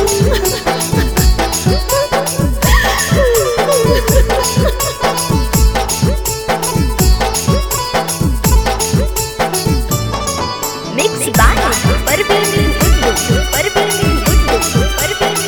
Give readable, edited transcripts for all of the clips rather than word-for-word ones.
Mixed by Parveen Guddu, Parveen Guddu, Parveen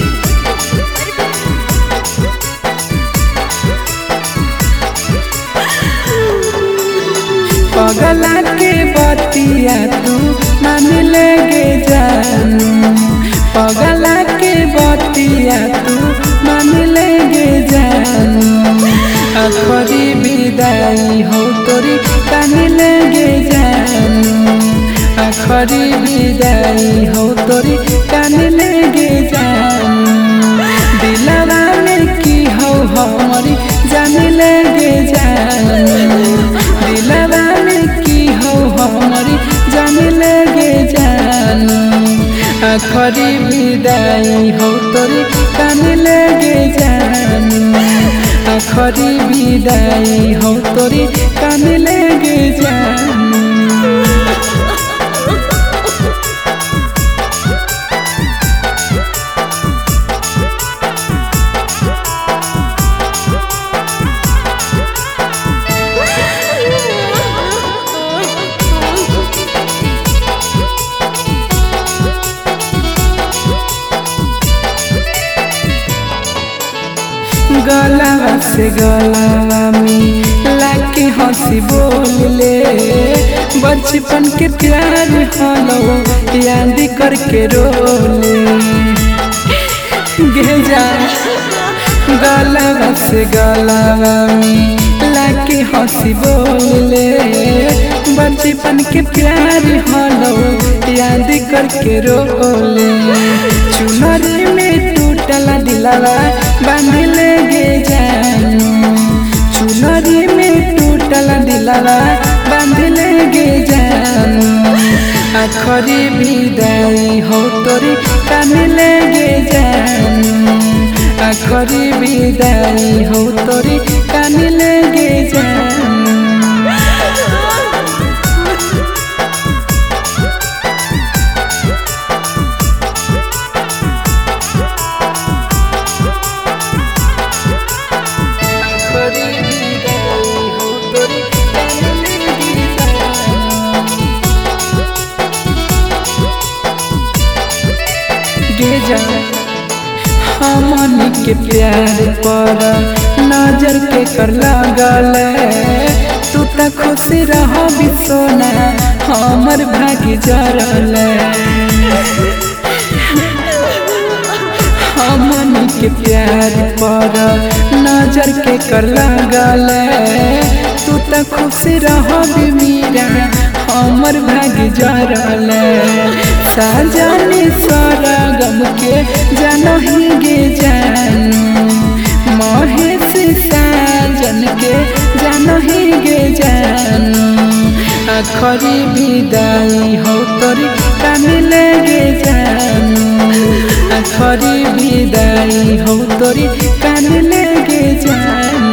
पगला के बतिया तू मान लेगे जानू, पगला के बतिया तू मान लेगे जानू, आखरी विदाई हो तोरी कान लेगे जानू, आखरी विदाई हो तोरी कान लेगे जानू, दिलवा में की हो हमारी जान लेगे जानू, दिलवा में की हो हमारी जान लेगे जानू, आखरी विदाई हो तोरी कान लेगे जानू, आखरी विदाई हो तोरी कान लेगे जानू। गलावा से गलावा में लाके हंसी बोल ले, बचपन के प्यार हलो याद करके रोले, गेजा गलावा से गलावा में लाके हंसी बोल ले, बचपन के प्यार हलो याद करके रोले, चुनरी में टूटला दिलवा बांध लेगे जानू, चुनरी में टूटला दिलवा बांध लेगे जानू, आखरी विदाई हो तोरी कान लेगे जानू, आखरी विदाई हो तोरी कान लेगे जानू। हमनी के प्यार पर नजर के कर लगल, तू त खुशी रह सोना हमर भागी जरल, हमनी के प्यार पर नजर के कर लगल, तू त खुशी रह मीरा हमर भागी जरल, साजनी सरगम के जानही गे जानू, महेश साजन के जानही गे जानू, आखरी विदाई हो तोरी कान लेगे जानू, आखरी विदाई हो तोरी कान लेगे जानू।